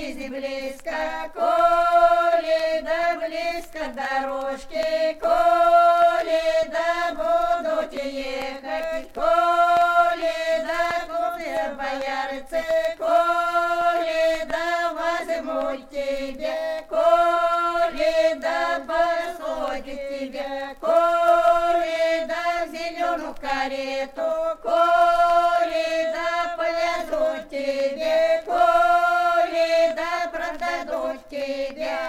жизнь близко, коли да близко дорожки, коли да будете ехать, коли да купят боярцы, коли да возьмут тебя, коли да посадят тебя, коли да в зеленую карету, коли да повезут тебе, коли да продадут тебя.